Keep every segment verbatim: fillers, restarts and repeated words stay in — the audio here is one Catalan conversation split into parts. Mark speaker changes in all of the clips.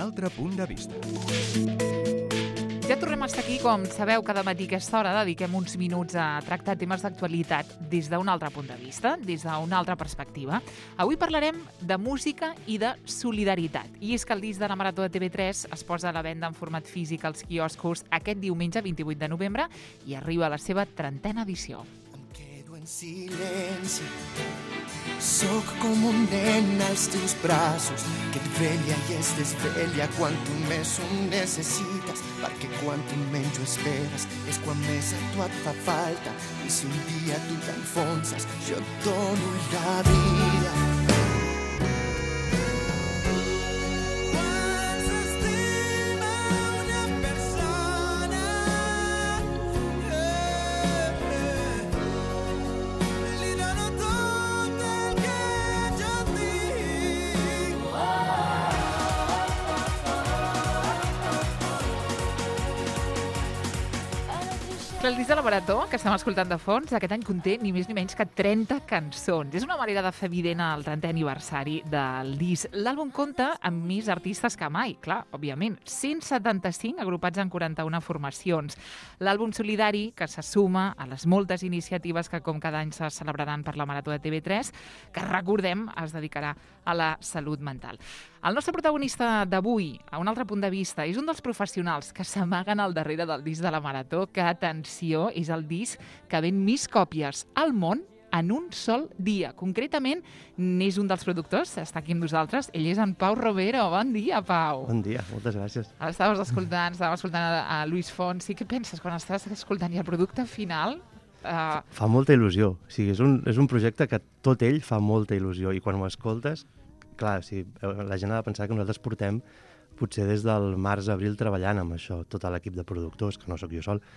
Speaker 1: altre punt de vista.
Speaker 2: Ja tornem a estar aquí, com sabeu, cada matí a aquesta hora dediquem uns minuts a tractar temes d'actualitat des d'un altre punt de vista, des d'una altra perspectiva. Avui parlarem de música i de solidaritat. I és que el disc de la Marató de T V tres es posa a la venda en format físic als quioscos aquest diumenge vint-i-vuit de novembre i arriba a la seva trentena edició.
Speaker 3: Em quedo en silenci, soc com un nen als teus braços, que et vella i es desvella quan tu més ho necessites, perquè quan tu menys ho esperes és quan més a tu et fa falta. I si un dia tu t'enfonses, jo et dono la vida.
Speaker 2: El disc de la Marató, que estem escoltant de fons, aquest any conté ni més ni menys que trenta cançons. És una manera de fer evident el trentè aniversari del disc. L'àlbum compta amb més artistes que mai, clar, òbviament. cent setanta-cinc agrupats en quaranta-una formacions. L'àlbum solidari, que se suma a les moltes iniciatives que com cada any se celebraran per la Marató de T V tres, que recordem es dedicarà a la salut mental. El nostre protagonista d'avui, a un altre punt de vista, és un dels professionals que s'amaguen al darrere del disc de la Marató, que, atenció, és el disc que ven més còpies al món en un sol dia. Concretament, n'és un dels productors, està aquí amb nosaltres, ell és en Pau Robero. Bon dia, Pau.
Speaker 4: Bon dia, moltes gràcies.
Speaker 2: Ara estaves escoltant, estàvem escoltant a, a Luis Fonsi. Què penses quan estàs escoltant i el producte final? Uh...
Speaker 4: Fa molta il·lusió. O sigui, és un, és un projecte que tot ell fa molta il·lusió i quan ho escoltes, clar, o sigui, la gent ha de pensar que nosaltres portem potser des del març-abril treballant amb això, tot l'equip de productors, que no sóc jo sol,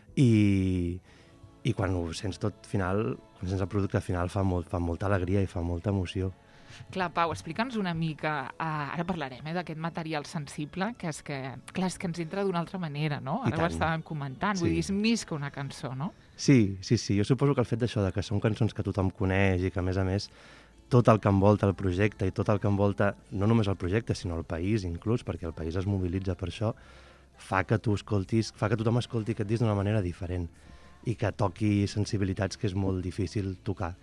Speaker 4: i, i quan ho sents tot final, quan sents el producte final fa, molt, fa molta alegria i fa molta emoció.
Speaker 2: Clar, Pau, explica'ns una mica, uh, ara parlarem eh, d'aquest material sensible, que és que, clar, és que ens entra d'una altra manera, no? Ara ho estàvem comentant,
Speaker 4: sí.
Speaker 2: Vull dir, és més que una cançó, no?
Speaker 4: Sí, sí, sí, jo suposo que el fet d'això, de que són cançons que tothom coneix i que, a més a més, tot el que envolta el projecte i tot el que envolta, no només el projecte, sinó el país, inclús, perquè el país es mobilitza per això, fa que tu escoltis, fa que tothom escolti aquest disc d'una manera diferent i que toqui sensibilitats que és molt difícil tocar.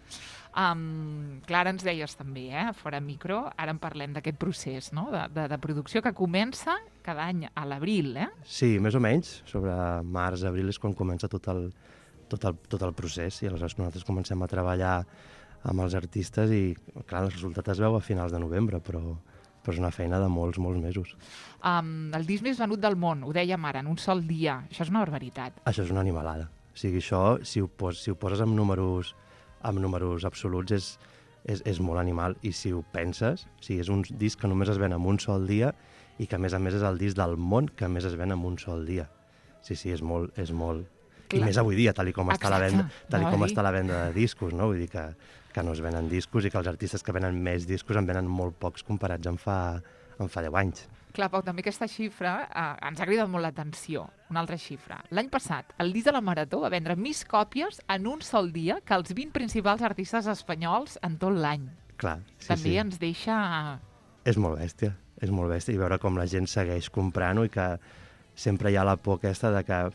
Speaker 2: Um, clar, ara ens deies també, eh, fora micro, ara en parlem d'aquest procés, no?, de, de, de producció que comença cada any a l'abril, eh?
Speaker 4: Sí, més o menys, sobre març, abril és quan comença tot el, tot el, tot el procés i aleshores nosaltres comencem a treballar amb els artistes i, clar, el resultat es veu a finals de novembre, però, però és una feina de molts, molts mesos.
Speaker 2: Um, el disc més venut del món, ho dèiem ara, en un sol dia. Això és una barbaritat.
Speaker 4: Això és una animalada. O sigui, això, si ho, pos, si ho poses amb números, amb números absoluts, és, és, és molt animal. I si ho penses, o sigui, és un disc que només es ven en un sol dia i que, a més a més, és el disc del món que més es ven en un sol dia. Sí, sí, és molt... És molt... Clar. I més avui dia, tal i com, està la, venda, tal i com està la venda de discos, no? Vull dir que, que no es venen discos i que els artistes que venen més discos en venen molt pocs comparats amb fa, amb fa deu anys.
Speaker 2: Clar, Pau, també aquesta xifra eh, ens ha cridat molt l'atenció. Una altra xifra. L'any passat, el disc de la Marató va vendre més còpies en un sol dia que els vint principals artistes espanyols en tot l'any.
Speaker 4: Clar, sí,
Speaker 2: també
Speaker 4: sí.
Speaker 2: ens deixa...
Speaker 4: És molt bèstia, és molt bèstia. I veure com la gent segueix comprant-ho i que sempre hi ha la por aquesta de que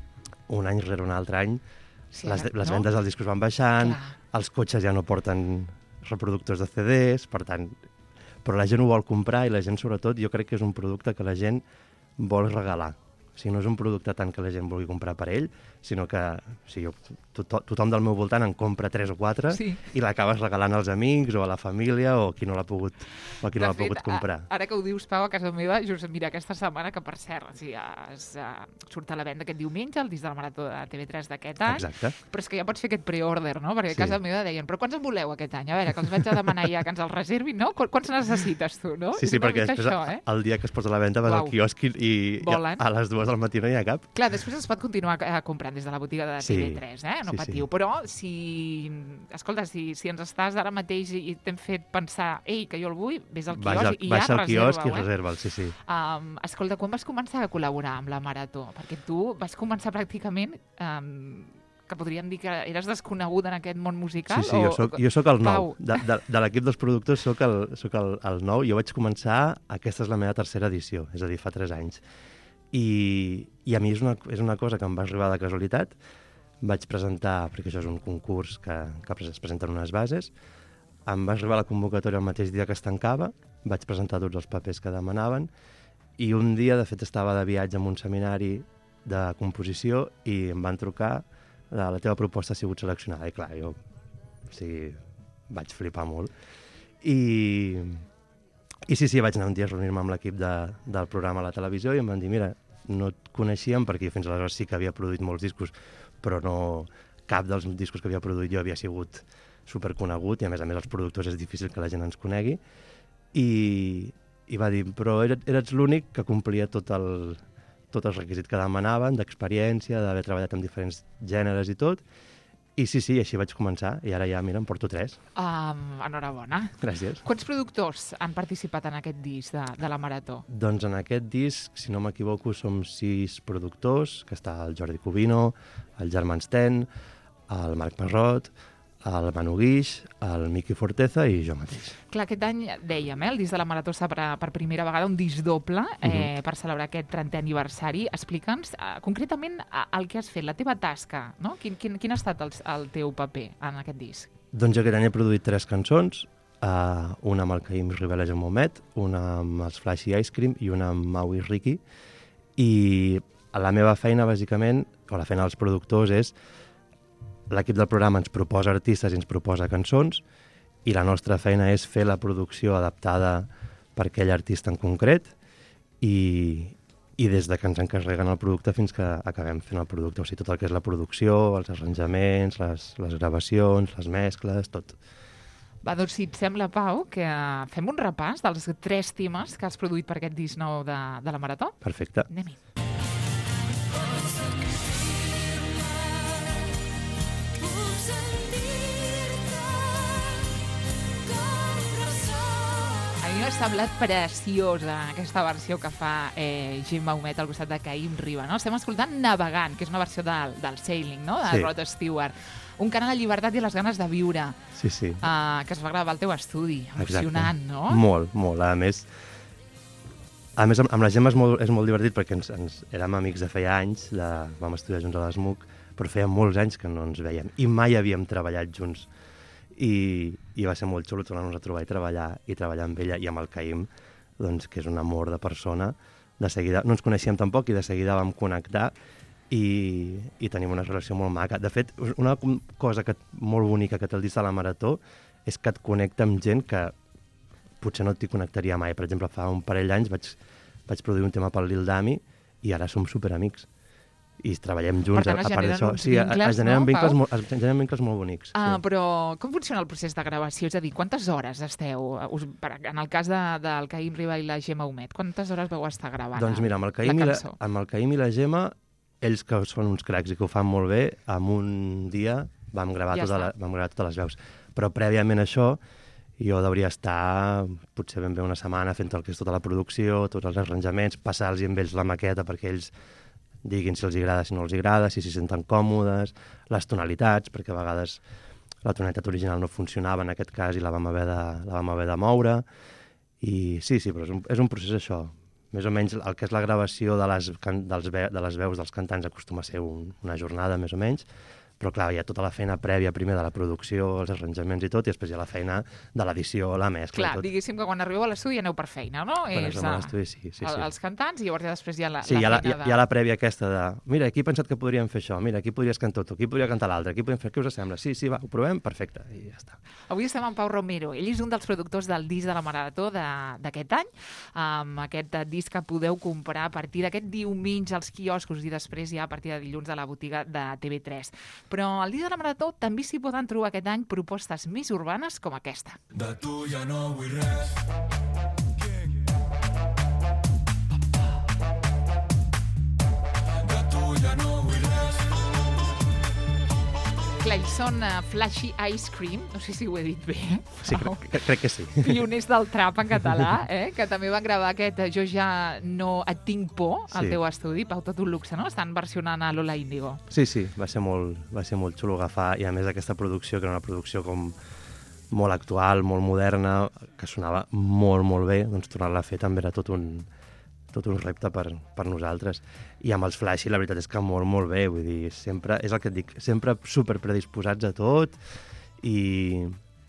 Speaker 4: un any rere un altre any, sí, les, les no? vendes dels discos van baixant, clar. Els cotxes ja no porten reproductors de C Ds, per tant, però la gent ho vol comprar i la gent, sobretot, jo crec que és un producte que la gent vol regalar. O sigui, no és un producte tant que la gent vulgui comprar per ell, sinó que o sigui, to tothom del meu voltant en compra tres o quatre sí. i l'acabes regalant als amics o a la família o qui no l'ha pogut, o qui no l'ha pogut comprar.
Speaker 2: A, ara que ho dius, Pau, a casa meva, just mira, aquesta setmana, que per cert, o sigui, es, uh, surt a la venda aquest diumenge, el disc de la Marató de T V tres d'aquest any,
Speaker 4: exacte.
Speaker 2: Però és que ja pots fer aquest pre-order, no? Perquè a
Speaker 4: sí.
Speaker 2: casa meva deien, però quants en voleu aquest any? A veure, que els vaig a demanar ja que ens els reservin, no? Qu Quants necessites tu, no?
Speaker 4: Sí, sí, perquè després, això, eh? el dia que es posa a la venda vas Uau. al quiosc i, i, i a les dues del matí no hi ha cap.
Speaker 2: Clar, després es pot continuar eh, comprant des de la botiga de T V tres, eh? No
Speaker 4: sí,
Speaker 2: patiu.
Speaker 4: Sí.
Speaker 2: Però si, escolta, si, si ens estàs ara mateix i, i t'hem fet pensar, ei, que jo el vull, vés al quiosc
Speaker 4: al,
Speaker 2: i ja
Speaker 4: reserva-ho. Baixa al quiosc
Speaker 2: eh?
Speaker 4: i reserva'l, sí, sí.
Speaker 2: Um, escolta, quan vas començar a col·laborar amb la Marató? Perquè tu vas començar pràcticament um, que podríem dir que eres desconegut en aquest món musical?
Speaker 4: Sí, sí,
Speaker 2: o...
Speaker 4: jo soc, jo soc el nou.
Speaker 2: Pau.
Speaker 4: De, de, de l'equip dels productors soc, el, soc el, el nou. Jo vaig començar, aquesta és la meva tercera edició, és a dir, fa tres anys. I, i a mi és una, és una cosa que em va arribar de casualitat. Vaig presentar, perquè això és un concurs que, que es presenten unes bases, em va arribar la convocatòria el mateix dia que es tancava, vaig presentar tots els papers que demanaven i un dia, de fet, estava de viatge en un seminari de composició i em van trucar, la, la teva proposta ha sigut seleccionada. I clar, jo o sigui, vaig flipar molt. I, i sí, sí, vaig anar un dia a reunir-me amb l'equip de, del programa a la televisió i em van dir, mira, no et coneixíem perquè fins aleshores sí que havia produït molts discos, però no cap dels discos que havia produït jo havia sigut superconegut i a més a més els productors és difícil que la gent ens conegui i, i va dir, però eres, eres l'únic que complia tot el, tot el requisit que demanaven, d'experiència, d'haver treballat amb diferents gèneres i tot, i sí, sí, així vaig començar i ara ja, mira, em porto tres.
Speaker 2: Um, enhorabona.
Speaker 4: Gràcies.
Speaker 2: Quants productors han participat en aquest disc de, de la Marató?
Speaker 4: Doncs en aquest disc, si no m'equivoco, som sis productors, que està el Jordi Cubino, el Germán Sten, el Marc Parrot, el Manu Guix, el Miqui Forteza i jo mateix.
Speaker 2: Clar, aquest any, dèiem, eh, el disc de la Marató està per, per primera vegada un disc doble eh, uh-huh. per celebrar aquest trentè aniversari. Explica'ns eh, concretament el que has fet, la teva tasca, no? Quin, quin, quin ha estat el, el teu paper en aquest disc?
Speaker 4: Doncs aquest any he produït tres cançons, uh, una amb el Caïm Ribela Jaumet, una amb els Flashy Ice Cream i una amb Mau i Ricky. I la meva feina, bàsicament, o la feina dels productors és l'equip del programa ens proposa artistes i ens proposa cançons i la nostra feina és fer la producció adaptada per aquell artista en concret i, i des de que ens encarreguen el producte fins que acabem fent el producte. O sigui, tot el que és la producció, els arranjaments, les, les gravacions, les mescles, tot.
Speaker 2: Va, doncs si et sembla, Pau, que fem un repàs dels tres temes que has produït per aquest disc nou de, de la Marató.
Speaker 4: Perfecte.
Speaker 2: Anem-hi. M'ha semblat preciosa aquesta versió que fa eh, Gemma Humet al costat de Caïm Riba, no? Estem escoltant Navegant, que és una versió del, del Sailing, no? De sí. Rod Stewart. Un cant a la llibertat i a les ganes de viure.
Speaker 4: Sí, sí.
Speaker 2: Uh, que es va gravar al teu estudi. Emocionant,
Speaker 4: exacte.
Speaker 2: No?
Speaker 4: Molt, molt. A més, a més amb, amb la Gemma és molt, és molt divertit perquè ens, ens érem amics de feia anys, de, vam estudiar junts a l'Smuc, però feia molts anys que no ens veiem i mai havíem treballat junts. I, i va ser molt xulo tornar-nos a trobar i treballar i treballar amb ella i amb el Caïm, doncs, que és un amor de persona. De seguida, no ens coneixíem tampoc i de seguida vam connectar i, i tenim una relació molt maca. De fet, una cosa que, molt bonica que té el disc de la Marató és que et connecta amb gent que potser no t'hi connectaria mai. Per exemple, fa un parell d'anys vaig, vaig produir un tema pel Lil Dami i ara som superamics. I treballem junts,
Speaker 2: tant,
Speaker 4: a part d'això.
Speaker 2: Sí, vincles,
Speaker 4: es generen,
Speaker 2: no,
Speaker 4: vincles, molt, es generen vincles molt bonics.
Speaker 2: Ah,
Speaker 4: sí.
Speaker 2: Però com funciona el procés de gravació? És a dir, quantes hores esteu? Us, per, en el cas de, del Caïm Riba i la Gemma Humet, quantes hores vau estar gravant?
Speaker 4: Doncs mira, amb el Caïm,
Speaker 2: la
Speaker 4: i, la, amb el Caïm i la Gemma, ells que són uns cracs i que ho fan molt bé, en un dia vam gravar, ja tota la, vam gravar totes les veus. Però prèviament a això, jo hauria estar potser ben bé una setmana fent el que és tota la producció, tots els arranjaments, passar-los amb ells la maqueta perquè ells diguin si els agrada, si no els agrada, si s'hi senten còmodes, les tonalitats, perquè a vegades la tonalitat original no funcionava en aquest cas i la vam haver de, la vam haver de moure. I sí, sí, però és un, és un procés això. Més o menys el que és la gravació de les, dels ve, de les veus dels cantants acostuma a ser un, una jornada, més o menys, però clar, hi ha tota la feina prèvia primer de la producció, els arranjaments i tot, i després hi ha la feina de l'edició, la mescla.
Speaker 2: Clar,
Speaker 4: i tot.
Speaker 2: diguéssim que quan arribeu a l'estudi aneu per feina, no?
Speaker 4: Quan
Speaker 2: és
Speaker 4: a l'estudi, sí, sí, sí.
Speaker 2: El, els cantants i llavors ja després hi ha la,
Speaker 4: sí,
Speaker 2: la
Speaker 4: hi ha la,
Speaker 2: feina
Speaker 4: de... hi ha la prèvia aquesta de mira, aquí he pensat que podríem fer això, mira, aquí podries cantar tu, aquí podria cantar l'altre, aquí podríem fer, què us sembla? Sí, sí, va, ho provem? Perfecte, i ja està.
Speaker 2: Avui estem amb Pau Romero, ell és un dels productors del disc de la Marató d'aquest any, amb aquest disc que podeu comprar a partir d'aquest diumenge als quioscos i després ja a partir de dilluns a la botiga de T V tres. Però al disc de la Marató també s'hi poden trobar aquest any propostes més urbanes com aquesta.
Speaker 1: De tu ja no vull res. De tu ja no vull res.
Speaker 2: Clar, ells són uh, Flashy Ice Cream, no sé si ho he dit bé.
Speaker 4: Sí, crec, crec que sí.
Speaker 2: Pioners del trap en català, eh? Que també van gravar aquest Jo ja no et tinc por al
Speaker 4: Sí.
Speaker 2: teu estudi, Pau, tot un luxe, no? Estan versionant a Lola Índigo.
Speaker 4: Sí, sí, va ser molt, va ser molt xulo agafar, i a més aquesta producció, que era una producció com molt actual, molt moderna, que sonava molt, molt bé, doncs tornar-la a fer també era tot un, tot un repte per, per nosaltres. I amb els Flashy la veritat és que molt, molt bé, vull dir, sempre, és el que et dic, sempre super predisposats a tot i,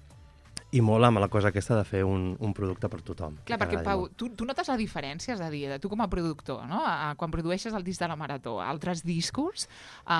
Speaker 4: i molt amb la cosa aquesta de fer un, un producte per tothom.
Speaker 2: Clar, perquè, Pau, tu, tu notes la diferència, és a dir, tu com a productor, no? A, quan produeixes el disc de la Marató, altres discos,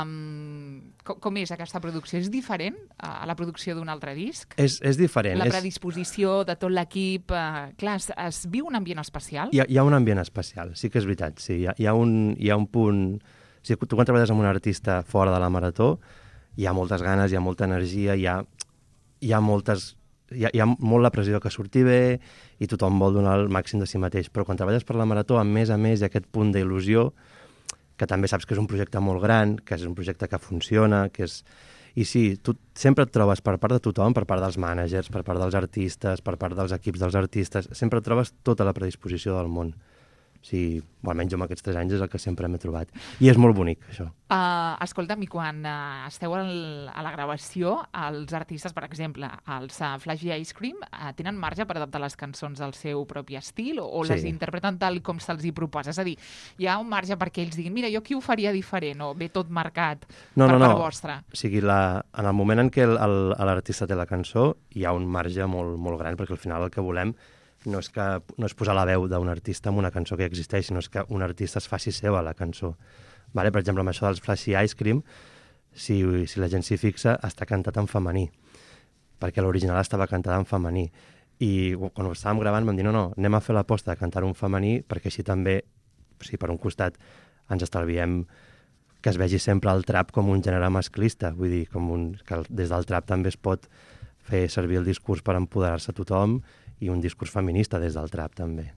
Speaker 2: um, com, com és aquesta producció? És diferent a, a la producció d'un altre disc?
Speaker 4: És, és diferent.
Speaker 2: La
Speaker 4: és...
Speaker 2: predisposició de tot l'equip, uh, clar, es, es viu un ambient especial?
Speaker 4: Hi ha, hi ha un ambient especial, sí que és veritat. Sí. Hi, ha, hi, ha un, hi ha un punt... O sigui, tu quan treballes amb un artista fora de la Marató, hi ha moltes ganes, hi ha molta energia, hi ha, hi ha moltes... Hi ha, hi ha molt la pressió que surti bé i tothom vol donar el màxim de si mateix. Però quan treballes per la Marató, a més a més, hi ha aquest punt d'il·lusió, que també saps que és un projecte molt gran, que és un projecte que funciona, que és... I sí, tu sempre et trobes per part de tothom, per part dels mànagers, per part dels artistes, per part dels equips dels artistes, sempre et trobes tota la predisposició del món. Sí, o almenys jo amb aquests tres anys és el que sempre m'he trobat. I és molt bonic, això.
Speaker 2: Uh, escolta'm, i quan uh, esteu al, a la gravació, els artistes, per exemple, els uh, Flashy Ice Cream, uh, tenen marge per adaptar les cançons al seu propi estil o, o
Speaker 4: Sí.
Speaker 2: les interpreten tal com se'ls hi proposa? És a dir, hi ha un marge perquè ells diguin, mira, jo aquí ho faria diferent, o ve tot marcat
Speaker 4: No,
Speaker 2: per
Speaker 4: no,
Speaker 2: part
Speaker 4: no.
Speaker 2: vostra?
Speaker 4: O sigui, la, en el moment en què el- el- l'artista té la cançó, hi ha un marge molt, molt gran, perquè al final el que volem no és, que, no és posar la veu d'un artista en una cançó que existeix, sinó és que un artista es faci seva la cançó. Vale? Per exemple, amb això dels Flashy Ice Cream, si, si la gent s'hi fixa, està cantat en femení, perquè l'original estava cantada en femení. I quan ho estàvem gravant vam dir, no, no, anem a fer l'aposta de cantar un femení, perquè així també, o sigui, per un costat, ens estalviem que es vegi sempre el trap com un gènere masclista, vull dir, com un, que el- des del trap també es pot fer servir el discurs per empoderar-se a tothom i un discurs feminista des del trap també.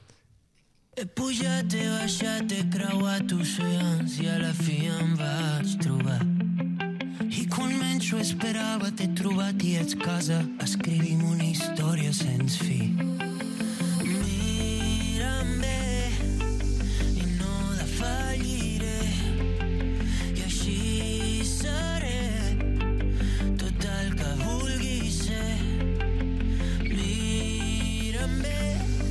Speaker 5: He pujat, he baixat, he creuat oceans i a la fi em vaig trobar. I quan menys ho esperava t'he trobat i ets casa. Escrivim una història sense fi. Mira'm bé i no defalliré i així seré tot el que vulgui ser. Mira'm bé.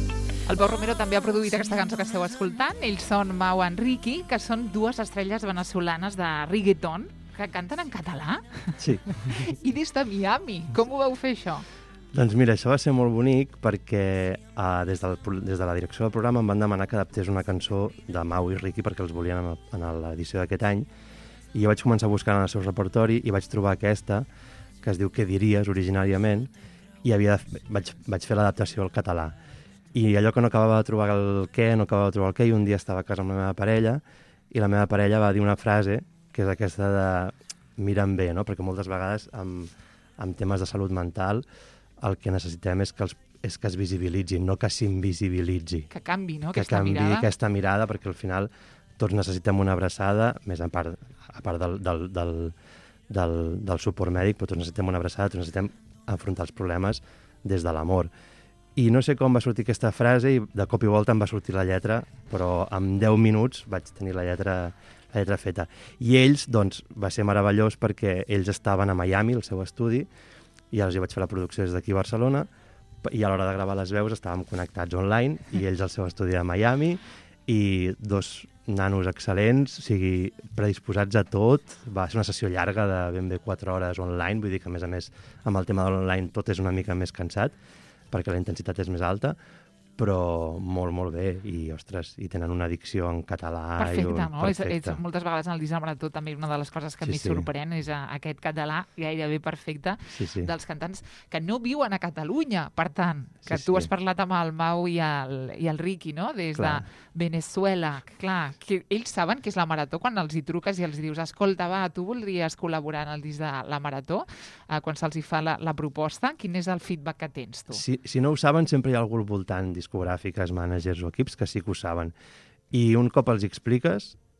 Speaker 2: El Pau Romero també ha produït aquesta cançó que esteu escoltant. Ells són Mau Enriqui, que són dues estrelles venezolanes de reggaeton, que canten en català.
Speaker 4: Sí.
Speaker 2: I des de Miami. Com ho vau fer, això?
Speaker 4: Doncs mira, això va ser molt bonic perquè uh, des, del, pro- des de la direcció del programa em van demanar que adaptés una cançó de Mau i Ricky perquè els volien en, en l'edició d'aquest any, i jo vaig començar a buscar en el seu repertori i vaig trobar aquesta, que es diu Què diries, originàriament, i havia de, vaig, vaig fer l'adaptació al català. I allò que no acabava de trobar el què, no acabava de trobar el què, i un dia estava a casa amb la meva parella i la meva parella va dir una frase que és aquesta de mira'm bé, no? Perquè moltes vegades amb, amb temes de salut mental el que necessitem és que, els, és que es visibilitzi, no que s'invisibilitzi.
Speaker 2: Que canvi, no?
Speaker 4: Que
Speaker 2: Aquesta
Speaker 4: canvi
Speaker 2: mirada.
Speaker 4: aquesta mirada, perquè al final tots necessitem una abraçada, més a part, a part del, del, del, del, del suport mèdic, però tots necessitem una abraçada, tots necessitem afrontar els problemes des de l'amor. I no sé com va sortir aquesta frase i de cop i volta em va sortir la lletra, però en deu minuts vaig tenir la lletra, la lletra feta. I ells, doncs, va ser meravellós perquè ells estaven a Miami, al seu estudi, i els hi vaig fer la producció des d'aquí a Barcelona, i a l'hora de gravar les veus estàvem connectats online, i ells al seu estudi a Miami, i dos nanos excel·lents, o sigui, predisposats a tot. Va ser una sessió llarga de ben bé quatre hores online, vull dir que, a més a més, amb el tema de l'online tot és una mica més cansat, perquè la intensitat és més alta, però molt, molt bé, i, ostres, i tenen una dicció en català.
Speaker 2: Perfecte,
Speaker 4: i un...
Speaker 2: no? És,
Speaker 4: Perfecte.
Speaker 2: és, moltes vegades en el disc de Marató també una de les coses que
Speaker 4: Sí,
Speaker 2: més
Speaker 4: sí.
Speaker 2: sorprèn és a, aquest català gairebé perfecte
Speaker 4: Sí, sí.
Speaker 2: dels cantants que no viuen a Catalunya. Per tant, que
Speaker 4: Sí,
Speaker 2: tu
Speaker 4: sí.
Speaker 2: has parlat amb el Mau i el, i el Ricky, no? Des
Speaker 4: Clar.
Speaker 2: de Venezuela. Clar, que ells saben que és la Marató quan els hi truques i els dius escolta, va, tu voldries col·laborar en el disc de la Marató? Eh, quan se'ls hi fa la, la proposta, quin és el feedback que tens tu?
Speaker 4: Si, si no ho saben, sempre hi ha algú al voltant, discogràfiques, mànagers o equips, que sí que ho saben. I un cop els hi expliques,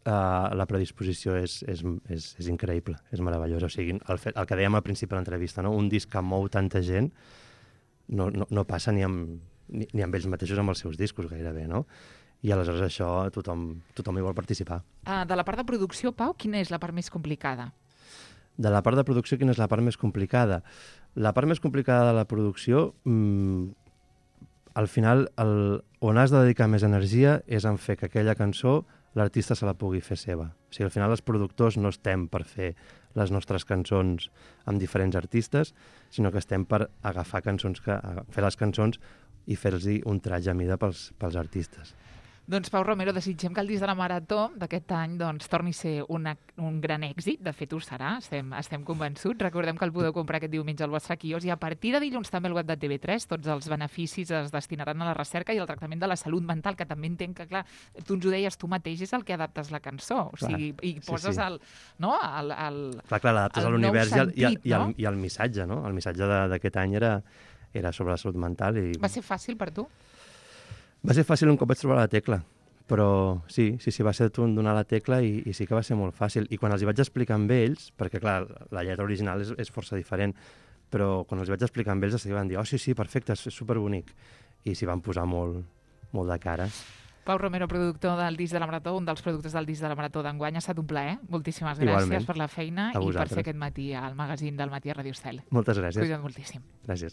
Speaker 4: uh, la predisposició és, és, és, és increïble, és meravellós. O sigui, el, fet, el que dèiem al principi de l'entrevista, no? Un disc que mou tanta gent no, no, no passa ni amb, ni, ni amb ells mateixos amb els seus discos gairebé, no? I aleshores això tothom, tothom hi vol participar.
Speaker 2: Uh, de la part de producció, Pau, quina és la part més complicada?
Speaker 4: De la part de producció, quina és la part més complicada? La part més complicada de la producció, mmm, al final, el, on has de dedicar més energia és en fer que aquella cançó l'artista se la pugui fer seva. O sigui, al final els productors no estem per fer les nostres cançons amb diferents artistes, sinó que estem per agafar cançons, que, fer les cançons i fer-los un tratge a mida pels, pels artistes.
Speaker 2: Doncs, Pau Romero, desitgem que el disc de la Marató d'aquest any doncs, torni a ser una, un gran èxit. De fet, ho serà, estem, estem convençuts. Recordem que el podeu comprar aquest diumenge al vostre quios i a partir de dilluns també al web de T V tres. Tots els beneficis es destinaran a la recerca i al tractament de la salut mental, que també entenc que, clar, tu ens ho deies tu mateix, és el que adaptes la cançó. O sigui, clar, i poses sí, sí. el... No? El, el,
Speaker 4: clar, clar, l'adaptes a l'univers i, el, i, el,
Speaker 2: no?
Speaker 4: i, el, i el missatge, no? El missatge d'aquest any era, era sobre la salut mental. I...
Speaker 2: Va ser fàcil per tu?
Speaker 4: Va ser fàcil un cop vaig trobar la tecla. Però sí, sí, sí, va ser tu donar la tecla i, i sí que va ser molt fàcil. I quan els hi vaig explicar amb ells, perquè clar, la lletra original és, és força diferent, però quan els hi vaig explicar amb ells, els van dir, oh sí, sí, perfecte, és superbonic. I s'hi van posar molt, molt de cara.
Speaker 2: Pau Romero, productor del disc de la Marató, un dels productors del disc de la Marató d'enguany. Ha estat un plaer. Moltíssimes gràcies Igualment. Per la feina i per ser aquest matí al magazín del Matí a Radio Estel.
Speaker 4: Moltes gràcies.
Speaker 2: Cuida't moltíssim.
Speaker 4: Gràcies.